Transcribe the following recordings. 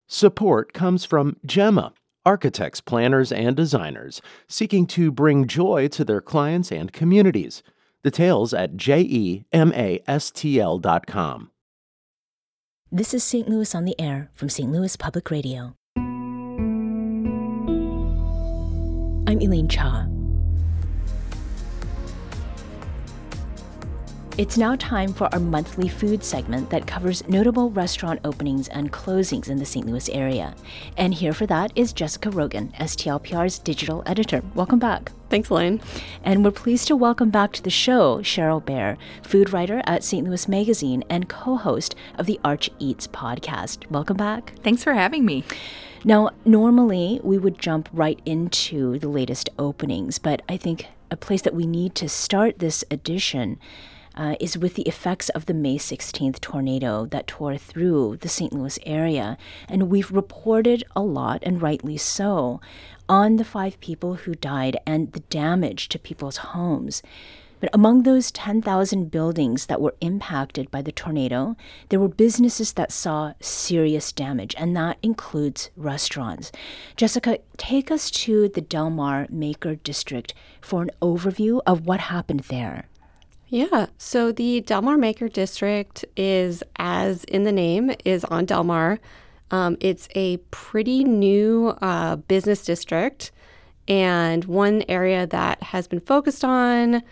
Support comes from Gemma, architects, planners, and designers seeking to bring joy to their clients and communities. Details at gemastl.com. This is St. Louis on the Air from St. Louis Public Radio. I'm Elaine Cha. It's now time for our monthly food segment that covers notable restaurant openings and closings in the St. Louis area. And here for that is Jessica Rogan, STLPR's digital editor. Welcome back. Thanks, Elaine. And we're pleased to welcome back to the show Cheryl Bair, food writer at St. Louis Magazine and co-host of the Arch Eats podcast. Welcome back. Thanks for having me. Now, normally we would jump right into the latest openings, but I think a place that we need to start this edition is with the effects of the May 16th tornado that tore through the St. Louis area. And we've reported a lot, and rightly so, on the 5 people who died and the damage to people's homes. But among those 10,000 buildings that were impacted by the tornado, there were businesses that saw serious damage, and that includes restaurants. Jessica, take us to the Del Mar Maker District for an overview of what happened there. Yeah, so the Del Mar Maker District is, as in the name, is on Del Mar. It's a pretty new business district, and one area that has been focused on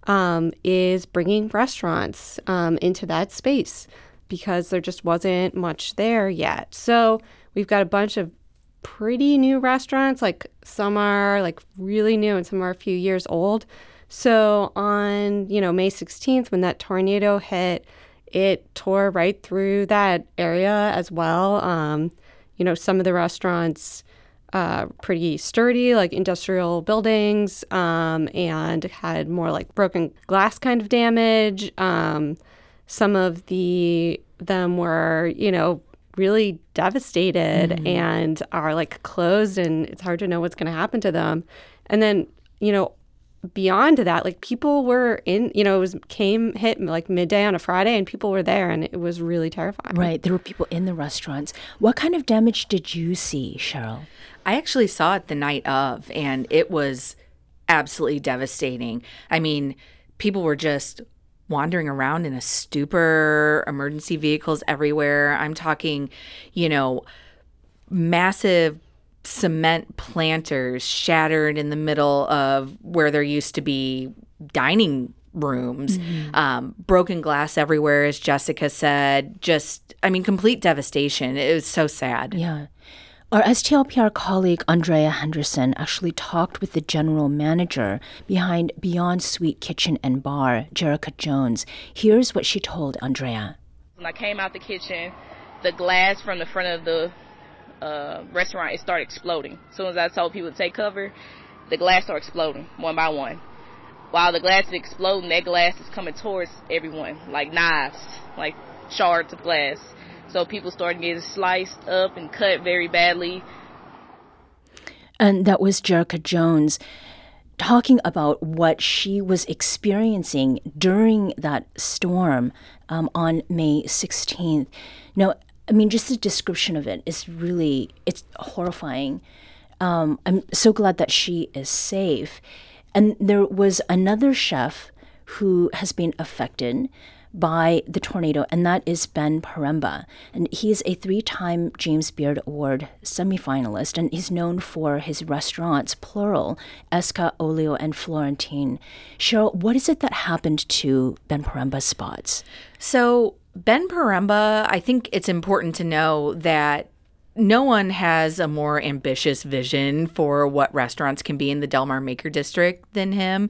is bringing restaurants into that space because there just wasn't much there yet. So we've got a bunch of pretty new restaurants, like some are like really new and some are a few years old. So on, May 16th, when that tornado hit, it tore right through that area as well. Some of the restaurants, pretty sturdy, like industrial buildings, and had more like broken glass kind of damage. Some of them were, really devastated and are like closed, and it's hard to know what's going to happen to them. And then, beyond that, like people were in, it hit like midday on a Friday and people were there and it was really terrifying. Right. There were people in the restaurants. What kind of damage did you see, Cheryl? I actually saw it the night of, and it was absolutely devastating. I mean, people were just wandering around in a stupor, emergency vehicles everywhere. I'm talking, massive cement planters shattered in the middle of where there used to be dining rooms, broken glass everywhere, as Jessica said. Complete devastation. It was so sad. Yeah. Our STLPR colleague Andrea Henderson actually talked with the general manager behind Beyond Sweet Kitchen and Bar, Jerica Jones. Here's what she told Andrea. When I came out the kitchen, the glass from the front of the restaurant, it started exploding. As soon as I told people to take cover, the glass started exploding one by one. While the glass is exploding, that glass is coming towards everyone, like knives, like shards of glass. So people started getting sliced up and cut very badly. And that was Jerica Jones talking about what she was experiencing during that storm on May 16th. Now, just the description of it is really, it's horrifying. I'm so glad that she is safe. And there was another chef who has been affected by the tornado, and that is Ben Poremba. And he's a 3-time James Beard Award semifinalist, and he's known for his restaurants, plural, Esca, Olio, and Florentine. Cheryl, what is it that happened to Ben Poremba's spots? So Ben Poremba, I think it's important to know that no one has a more ambitious vision for what restaurants can be in the Del Mar Maker District than him.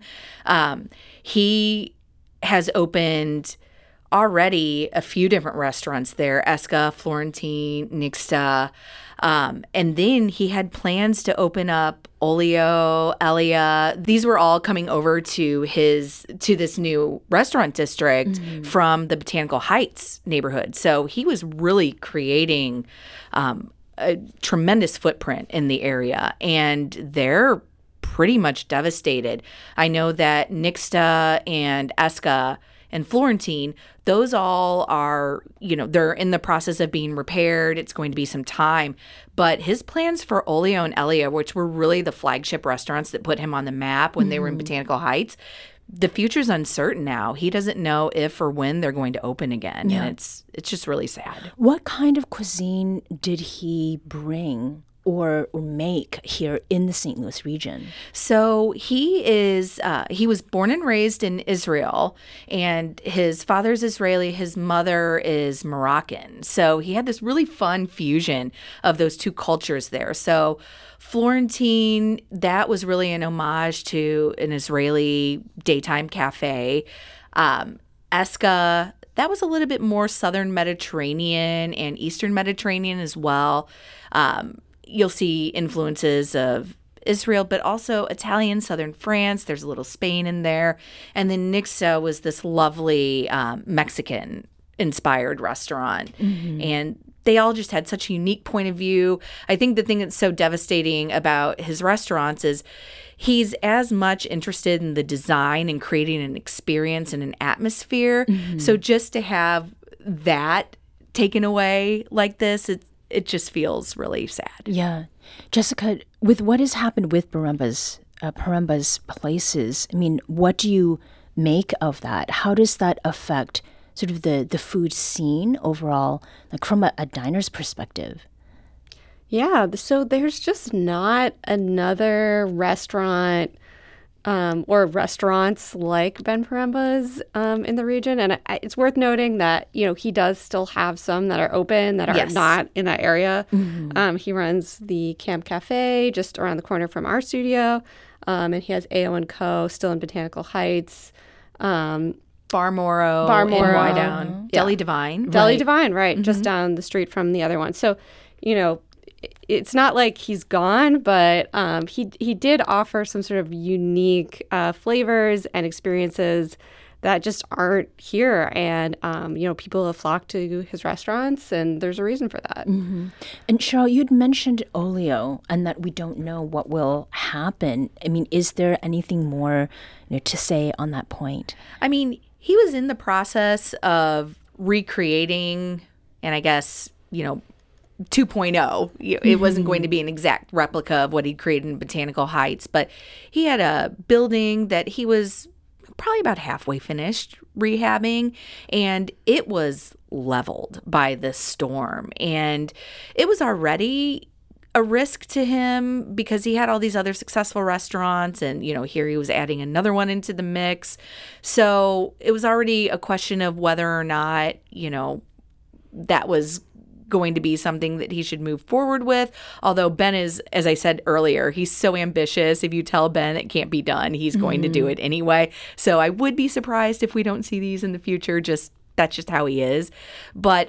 He has opened already a few different restaurants there, Esca, Florentine, Nixta. And then he had plans to open up Olio, Elia. These were all coming over to this new restaurant district from the Botanical Heights neighborhood. So he was really creating a tremendous footprint in the area, and they're pretty much devastated. I know that Nixta and Esca and Florentine, those all are, they're in the process of being repaired. It's going to be some time. But his plans for Olio and Elia, which were really the flagship restaurants that put him on the map when they were in Botanical Heights, the future's uncertain now. He doesn't know if or when they're going to open again. Yeah. And it's just really sad. What kind of cuisine did he bring or make here in the St. Louis region? So he was born and raised in Israel, and his father's Israeli, his mother is Moroccan. So he had this really fun fusion of those two cultures there. So Florentine, that was really an homage to an Israeli daytime cafe. Esca, that was a little bit more Southern Mediterranean and Eastern Mediterranean as well. You'll see influences of Israel, but also Italian, Southern France. There's a little Spain in there. And then Nixa was this lovely Mexican-inspired restaurant. Mm-hmm. And they all just had such a unique point of view. I think the thing that's so devastating about his restaurants is he's as much interested in the design and creating an experience and an atmosphere. Mm-hmm. So just to have that taken away like this, it just feels really sad. Yeah. Jessica, with what has happened with Paremba's places, I mean, what do you make of that? How does that affect sort of the food scene overall, like from a diner's perspective? Yeah, so there's just not another restaurant or restaurants like Ben Paremba's in the region. And it's worth noting that, he does still have some that are open that are not in that area. Mm-hmm. He runs the Camp Cafe just around the corner from our studio. And he has AO & Co. still in Botanical Heights. Barmoro in Wydown. Yeah. Deli Divine. Deli Divine, right. Mm-hmm. Just down the street from the other one. So, it's not like he's gone, but he did offer some sort of unique flavors and experiences that just aren't here. And, people have flocked to his restaurants, and there's a reason for that. Mm-hmm. And Cheryl, you'd mentioned Olio and that we don't know what will happen. I mean, is there anything more to say on that point? I mean, he was in the process of recreating, and I guess, 2.0. It wasn't going to be an exact replica of what he'd created in Botanical Heights, but he had a building that he was probably about halfway finished rehabbing, and it was leveled by this storm. And it was already a risk to him because he had all these other successful restaurants, and here he was adding another one into the mix. So it was already a question of whether or not that was going to be something that he should move forward with. Although Ben is, as I said earlier, he's so ambitious. If you tell Ben it can't be done, he's going to do it anyway. So I would be surprised if we don't see these in the future. That's just how he is. But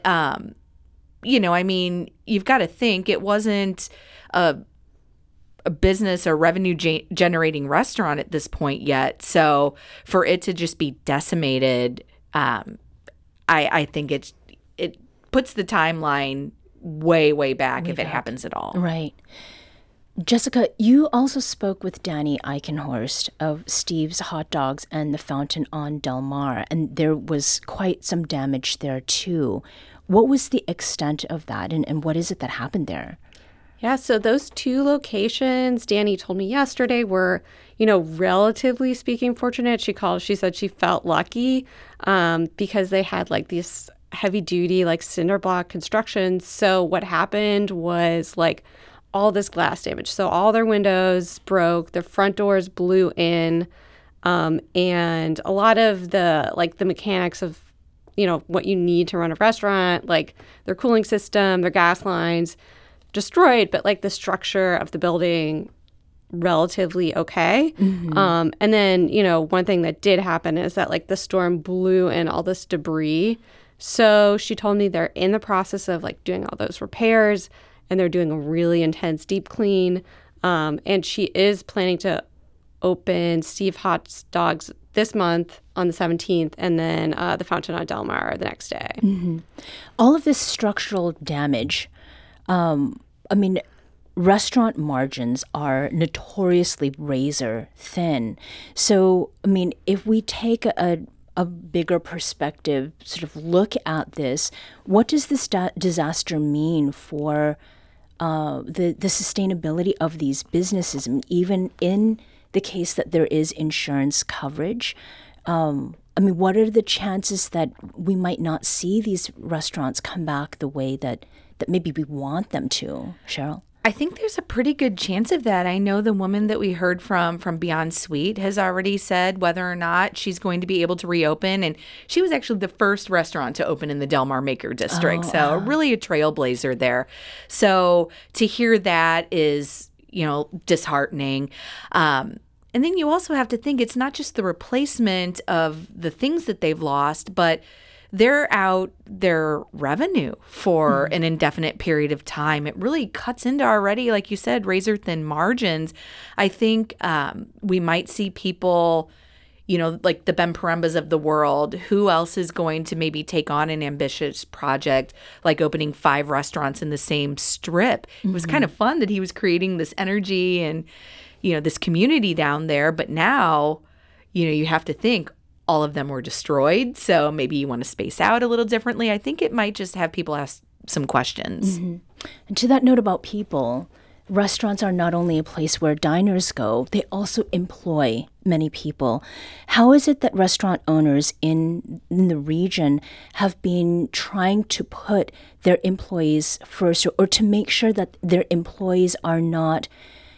I mean, you've got to think it wasn't a business or revenue generating restaurant at this point yet. So for it to just be decimated, I think it puts the timeline way, way back if it happens at all. Right. Jessica, you also spoke with Danny Eichenhorst of Steve's Hot Dogs and the Fountain on Del Mar, and there was quite some damage there too. What was the extent of that, and what is it that happened there? Yeah, so those two locations, Danny told me yesterday, were, relatively speaking, fortunate. She said she felt lucky because they had like these heavy duty, like cinder block construction. So what happened was like all this glass damage. So all their windows broke, their front doors blew in, and a lot of the mechanics of, what you need to run a restaurant, like their cooling system, their gas lines, destroyed, but like the structure of the building relatively okay. Mm-hmm. And then, one thing that did happen is that like the storm blew in all this debris. So she told me they're in the process of like doing all those repairs, and they're doing a really intense deep clean. And she is planning to open Steve Hot Dogs this month on the 17th, and then the Fountain on Del Mar the next day. Mm-hmm. All of this structural damage, restaurant margins are notoriously razor thin. So, if we take a a bigger perspective sort of look at this, what does this disaster mean for the sustainability of these businesses, and even in the case that there is insurance coverage? What are the chances that we might not see these restaurants come back the way that maybe we want them to, Cheryl? I think there's a pretty good chance of that. I know the woman that we heard from Beyond Sweet has already said whether or not she's going to be able to reopen. And she was actually the first restaurant to open in the Del Mar Maker District. So really a trailblazer there. So to hear that is, disheartening. And then you also have to think it's not just the replacement of the things that they've lost, but they're out their revenue for an indefinite period of time. It really cuts into already, like you said, razor thin margins. I think we might see people, like the Ben Parembas of the world. Who else is going to maybe take on an ambitious project like opening 5 restaurants in the same strip? It was kind of fun that he was creating this energy and, this community down there. But now, you have to think, all of them were destroyed, so maybe you want to space out a little differently. I think it might just have people ask some questions. And to that note about people, restaurants are not only a place where diners go, they also employ many people. How is it that restaurant owners in the region have been trying to put their employees first, or to make sure that their employees are not,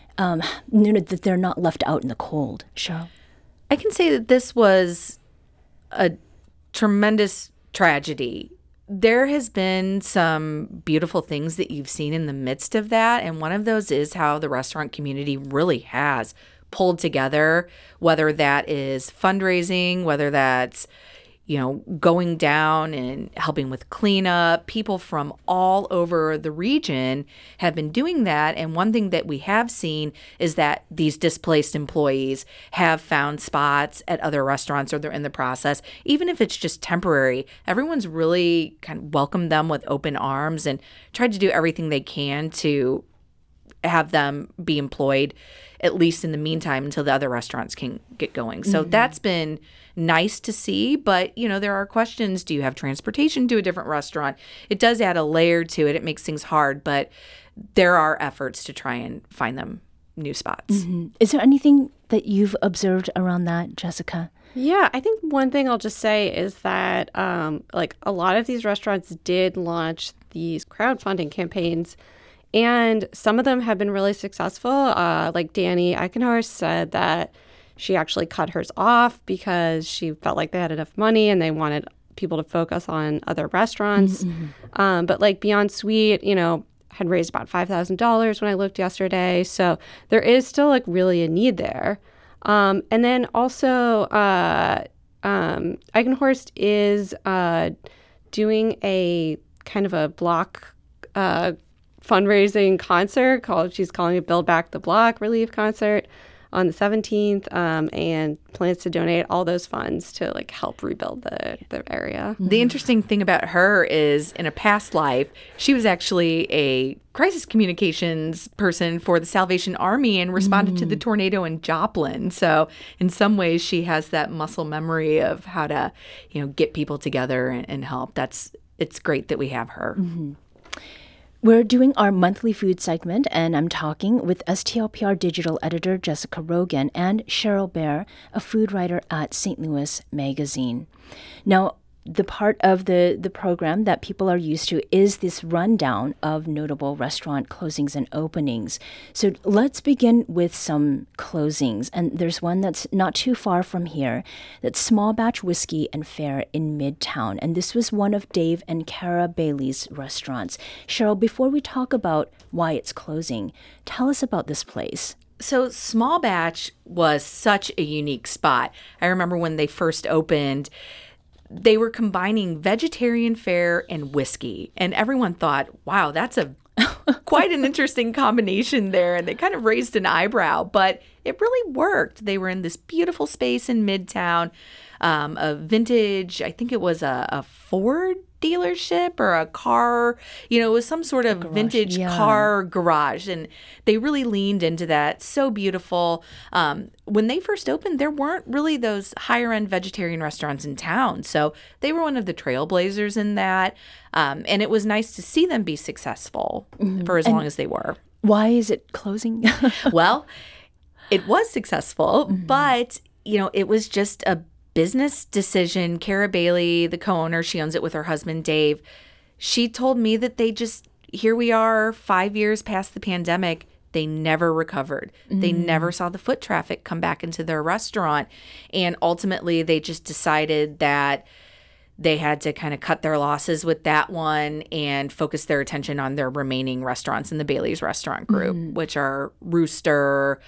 that they're not left out in the cold? Cheryl? I can say that this was a tremendous tragedy. There has been some beautiful things that you've seen in the midst of that, and one of those is how the restaurant community really has pulled together, whether that is fundraising, whether that's going down and helping with cleanup. People from all over the region have been doing that. And one thing that we have seen is that these displaced employees have found spots at other restaurants, or they're in the process. Even if it's just temporary, everyone's really kind of welcomed them with open arms and tried to do everything they can to have them be employed, at least in the meantime, until the other restaurants can get going. So that's been nice to see. But, there are questions. Do you have transportation to a different restaurant? It does add a layer to it. It makes things hard. But there are efforts to try and find them new spots. Is there anything that you've observed around that, Jessica? Yeah, I think one thing I'll just say is that a lot of these restaurants did launch these crowdfunding campaigns, and some of them have been really successful. Like Danny Eichenhorst said that she actually cut hers off because she felt like they had enough money and they wanted people to focus on other restaurants. But like Beyond Sweet, had raised about $5,000 when I looked yesterday. So there is still really a need there. And then also Eichenhorst is doing a kind of a block fundraising concert she's calling it Build Back the Block Relief Concert on the 17th, and plans to donate all those funds to help rebuild the area. The interesting thing about her is, in a past life, she was actually a crisis communications person for the Salvation Army and responded to the tornado in Joplin. So in some ways, she has that muscle memory of how to, get people together and help. It's great that we have her. We're doing our monthly food segment, and I'm talking with STLPR digital editor Jessica Rogan and Cheryl Bair, a food writer at St. Louis Magazine. Now, the part of the program that people are used to is this rundown of notable restaurant closings and openings. So let's begin with some closings. And there's one that's not too far from here. That's Small Batch Whiskey and Fare in Midtown. And this was one of Dave and Kara Bailey's restaurants. Cheryl, before we talk about why it's closing, tell us about this place. So Small Batch was such a unique spot. I remember when they first opened, they were combining vegetarian fare and whiskey. And everyone thought, wow, that's quite an interesting combination there. And they kind of raised an eyebrow, but it really worked. They were in this beautiful space in Midtown. a vintage, I think it was a Ford dealership or a car, it was some sort of vintage car garage. And they really leaned into that. So beautiful. When they first opened, there weren't really those higher end vegetarian restaurants in town. So they were one of the trailblazers in that. And it was nice to see them be successful for as long as they were. Why is it closing? Well, it was successful, but, it was just a business decision. Cara Bailey, the co-owner, she owns it with her husband, Dave. She told me that here we are 5 years past the pandemic. They never recovered. They never saw the foot traffic come back into their restaurant. And ultimately, they just decided that they had to kind of cut their losses with that one and focus their attention on their remaining restaurants in the Bailey's restaurant group, which are Rooster,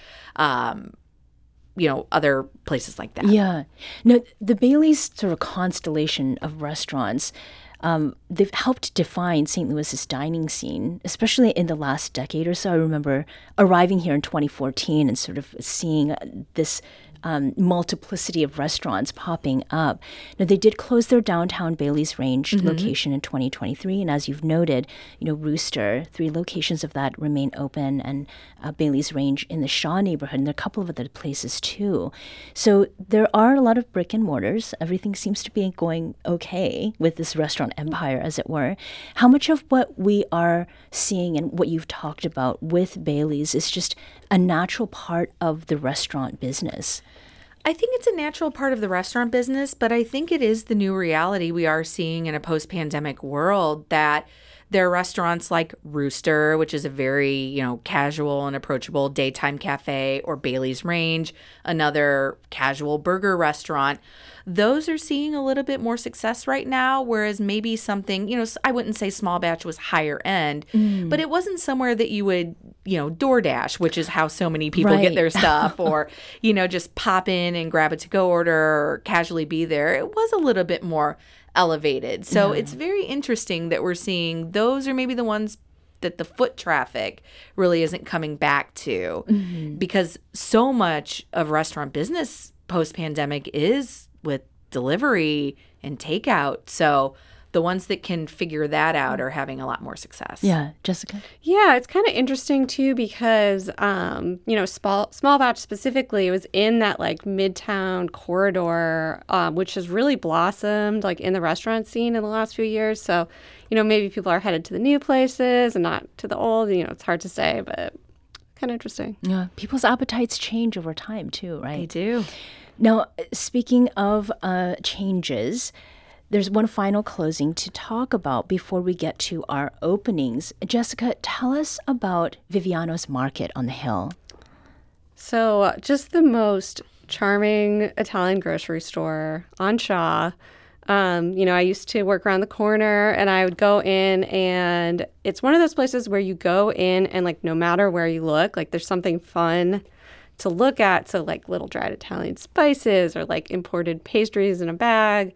other places like that. Yeah. No, the Bailey's sort of constellation of restaurants, they've helped define St. Louis's dining scene, especially in the last decade or so. I remember arriving here in 2014 and sort of seeing this multiplicity of restaurants popping up. Now, they did close their downtown Bailey's Range location in 2023. And as you've noted, Rooster, 3 locations of that remain open, and Bailey's Range in the Shaw neighborhood, and there are a couple of other places too. So there are a lot of brick and mortars. Everything seems to be going okay with this restaurant empire, as it were. How much of what we are seeing and what you've talked about with Bailey's is just a natural part of the restaurant business? I think it's a natural part of the restaurant business, but I think it is the new reality we are seeing in a post-pandemic world, that there are restaurants like Rooster, which is a very, casual and approachable daytime cafe, or Bailey's Range, another casual burger restaurant. Those are seeing a little bit more success right now, whereas maybe something, I wouldn't say Small Batch was higher end, but it wasn't somewhere that you would, DoorDash, which is how so many people get their stuff, or, just pop in and grab a to-go order or casually be there. It was a little bit more elevated. So it's very interesting that we're seeing those are maybe the ones that the foot traffic really isn't coming back to, because so much of restaurant business post-pandemic is with delivery and takeout. So the ones that can figure that out are having a lot more success. Yeah. Jessica? Yeah, it's kind of interesting too, because, Small Batch specifically was in that like Midtown corridor, which has really blossomed like in the restaurant scene in the last few years. So, maybe people are headed to the new places and not to the old. It's hard to say, but kind of interesting. Yeah. People's appetites change over time too, right? They do. Now, speaking of changes, there's one final closing to talk about before we get to our openings. Jessica, tell us about Viviano's Market on the Hill. So just the most charming Italian grocery store on Shaw. I used to work around the corner, and I would go in, and it's one of those places where you go in and like no matter where you look, like there's something fun to look at. So like little dried Italian spices or like imported pastries in a bag.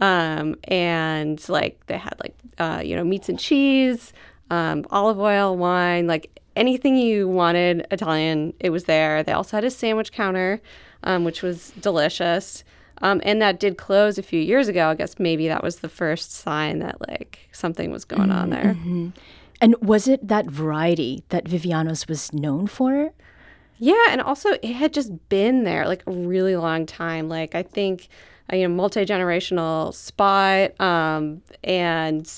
And like they had like, meats and cheese, olive oil, wine, like anything you wanted Italian, it was there. They also had a sandwich counter, which was delicious. And that did close a few years ago. I guess maybe that was the first sign that like something was going on there. And was it that variety that Viviano's was known for? Yeah, and also it had just been there like a really long time. Like I think, multi-generational spot, and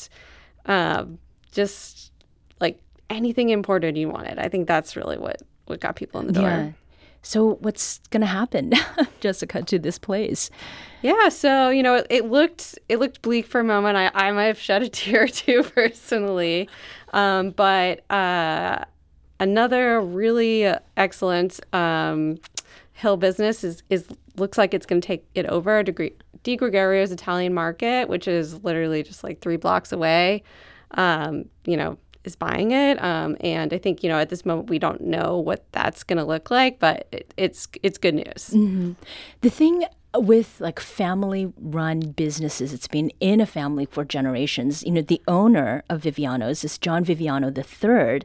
just like anything imported you wanted. I think that's really what got people in the door. Yeah. So what's going to happen, Jessica, to this place? Yeah, so, it looked bleak for a moment. I might have shed a tear or two personally. But another really excellent Hill business is looks like it's going to take it over. Di Gregorio's Italian Market, which is literally just like 3 blocks away, is buying it. And I think, at this moment, we don't know what that's going to look like, but it's good news. Mm-hmm. The thing with like family-run businesses, it's been in a family for generations. The owner of Viviano's is John Viviano III.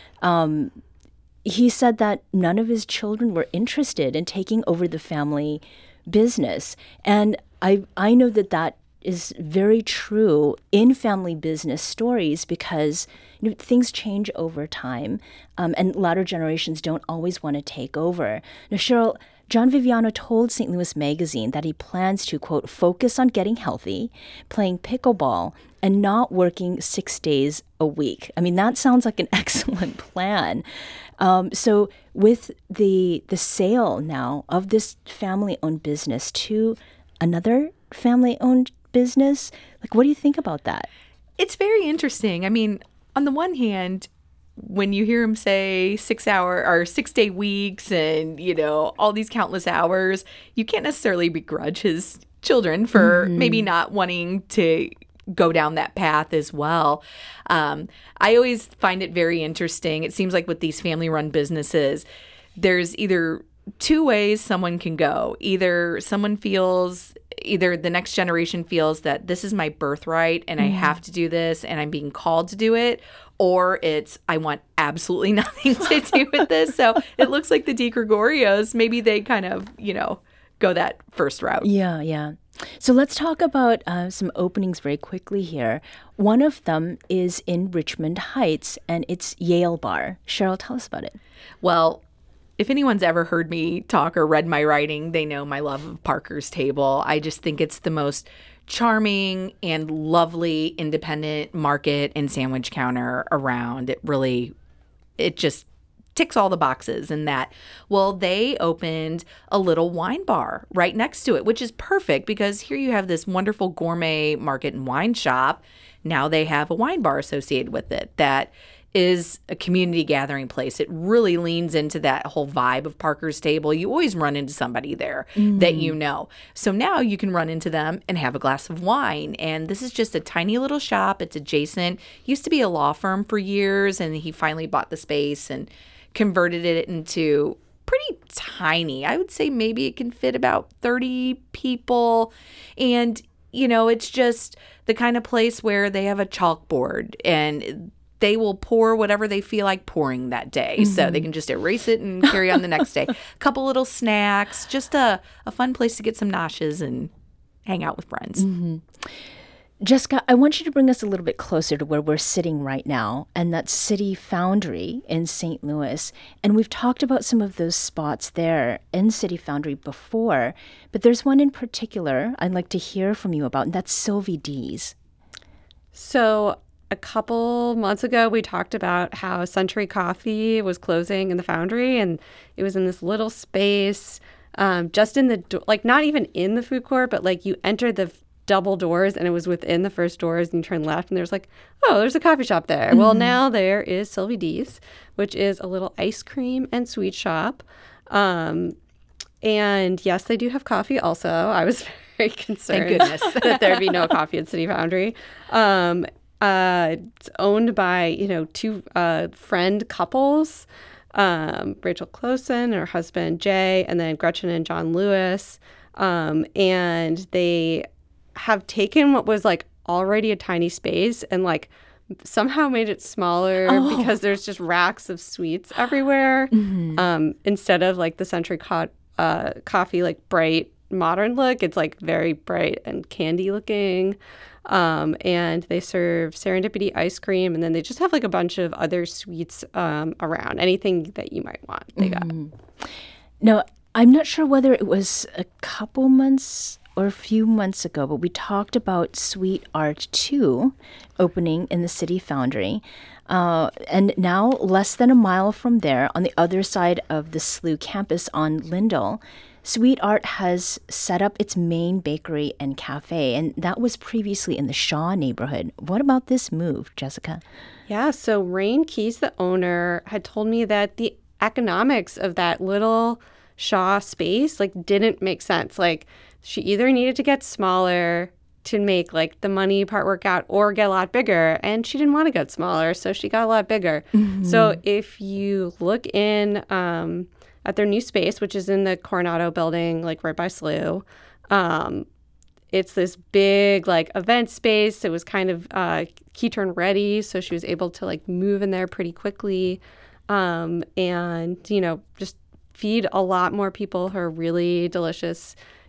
He said that none of his children were interested in taking over the family business. And I know that is very true in family business stories because things change over time, and latter generations don't always want to take over. Now, Cheryl, John Viviano told St. Louis Magazine that he plans to, quote, focus on getting healthy, playing pickleball, and not working 6 days a week. I mean, that sounds like an excellent plan. So with the sale now of this family-owned business to another family-owned business, like, what do you think about that? It's very interesting. I mean, on the one hand, when you hear him say 6-day weeks and, all these countless hours, you can't necessarily begrudge his children for maybe not wanting to go down that path as well. I always find it very interesting. It seems like with these family-run businesses, there's either two ways someone can go. Either the next generation feels that this is my birthright and I have to do this and I'm being called to do it, or it's I want absolutely nothing to do with this. So it looks like the DeGregorios, maybe they kind of, go that first route. Yeah. So let's talk about some openings very quickly here. One of them is in Richmond Heights, and it's Yale Bar. Cheryl, tell us about it. Well, if anyone's ever heard me talk or read my writing, they know my love of Parker's Table. I just think it's the most charming and lovely independent market and sandwich counter around. It just ticks all the boxes in that. Well, they opened a little wine bar right next to it, which is perfect because here you have this wonderful gourmet market and wine shop. Now they have a wine bar associated with it that is a community gathering place. It really leans into that whole vibe of Parker's Table. You always run into somebody there that you know. So now you can run into them and have a glass of wine. And this is just a tiny little shop. It's adjacent. Used to be a law firm for years, and he finally bought the space and converted it into pretty tiny. I would say maybe it can fit about 30 people. And, it's just the kind of place where they have a chalkboard and they will pour whatever they feel like pouring that day. So they can just erase it and carry on the next day. A couple little snacks, just a fun place to get some noshes and hang out with friends. Jessica, I want you to bring us a little bit closer to where we're sitting right now, and that's City Foundry in St. Louis. And we've talked about some of those spots there in City Foundry before, but there's one in particular I'd like to hear from you about, and that's Sylvie D's. So a couple months ago, we talked about how Century Coffee was closing in the Foundry, and it was in this little space, just in the not even in the food court, but you enter the double doors and it was within the first doors, and you turn left and there's there's a coffee shop there. Well, now there is Sylvie D's, which is a little ice cream and sweet shop. And yes, they do have coffee also. I was very concerned Thank goodness. that there'd be no coffee at City Foundry. It's owned by, two friend couples, Rachel Closen and her husband Jay, and then Gretchen and John Lewis. And they have taken what was already a tiny space and somehow made it smaller because there's just racks of sweets everywhere. Instead of the Century Coffee bright modern look, it's very bright and candy looking. And they serve serendipity ice cream, and then they just have a bunch of other sweets around. Anything that you might want, they got. Now, I'm not sure whether it was a couple months or a few months ago, but we talked about Sweet Art 2 opening in the City Foundry. And now, less than a mile from there, on the other side of the SLU campus on Lindell, Sweet Art has set up its main bakery and cafe, and that was previously in the Shaw neighborhood. What about this move, Jessica? Yeah, so Rain Keys, the owner, had told me that the economics of that little Shaw space didn't make sense. She either needed to get smaller to make the money part work out or get a lot bigger, and she didn't want to get smaller, so she got a lot bigger. So if you look in at their new space, which is in the Coronado building, right by SLU, it's this big event space. It was kind of key turn ready, so she was able to move in there pretty quickly, and just feed a lot more people her really delicious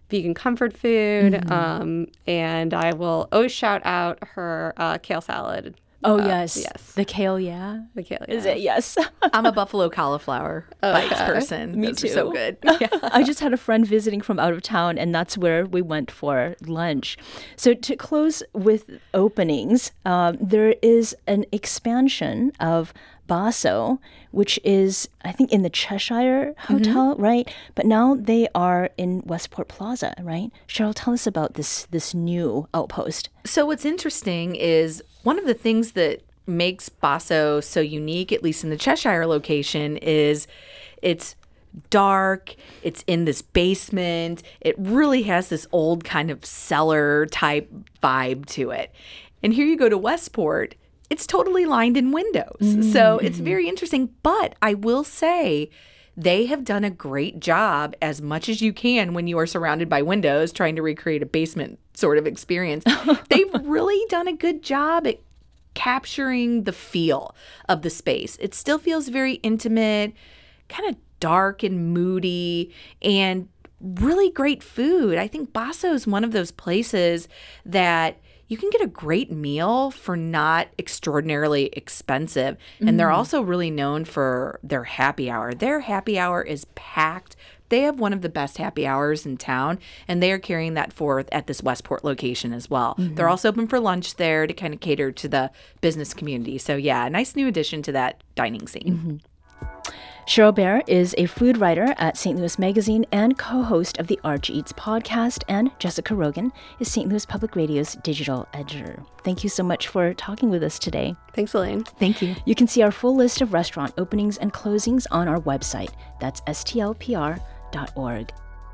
vegan comfort food. And I will always shout out her kale salad. Oh, yes. Yes. The kale, yeah. The kale, Is it? Yes. I'm a buffalo cauliflower bites person. Me Those are too. so good. I just had a friend visiting from out of town, and that's where we went for lunch. So to close with openings, there is an expansion of Basso, which is, I think, in the Cheshire Hotel, right? But now they are in Westport Plaza, right? Cheryl, tell us about this new outpost. So what's interesting is one of the things that makes Basso so unique, at least in the Cheshire location, is it's dark, it's in this basement. It really has this old kind of cellar type vibe to it. And here you go to Westport, it's totally lined in windows. So it's very interesting. But I will say they have done a great job, as much as you can when you are surrounded by windows trying to recreate a basement sort of experience. They've really done a good job at capturing the feel of the space. It still feels very intimate, kind of dark and moody, and really great food. I think Basso is one of those places that you can get a great meal for not extraordinarily expensive. And they're also really known for their happy hour. Their happy hour is packed. They have one of the best happy hours in town, and they are carrying that forth at this Westport location as well. They're also open for lunch there to kind of cater to the business community. So yeah, a nice new addition to that dining scene. Cheryl Bair is a food writer at St. Louis Magazine and co-host of the Arch Eats podcast, and Jessica Rogan is St. Louis Public Radio's digital editor. Thank you so much for talking with us today. Thanks, Elaine. Thank you. You can see our full list of restaurant openings and closings on our website. That's stlpr.org.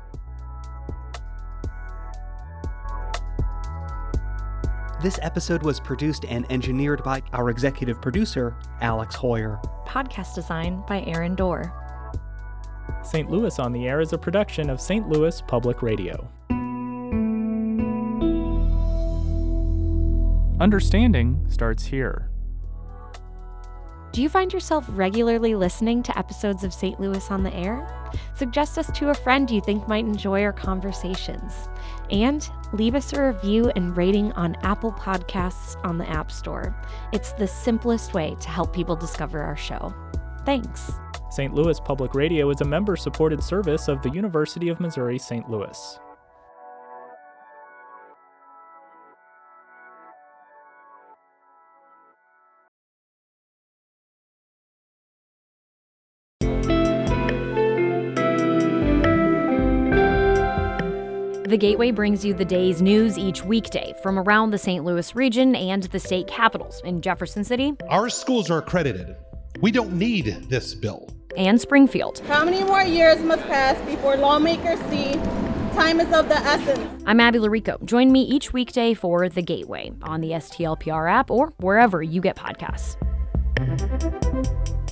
This episode was produced and engineered by our executive producer, Alex Hoyer. Podcast design by Aaron Dorr. St. Louis on the Air is a production of St. Louis Public Radio. Understanding starts here. Do you find yourself regularly listening to episodes of St. Louis on the Air? Suggest us to a friend you think might enjoy our conversations. And leave us a review and rating on Apple Podcasts on the App Store. It's the simplest way to help people discover our show. Thanks. St. Louis Public Radio is a member-supported service of the University of Missouri St. Louis. The Gateway brings you the day's news each weekday from around the St. Louis region and the state capitals in Jefferson City. Our schools are accredited. We don't need this bill. And Springfield. How many more years must pass before lawmakers see time is of the essence? I'm Abby Larico. Join me each weekday for The Gateway on the STLPR app or wherever you get podcasts.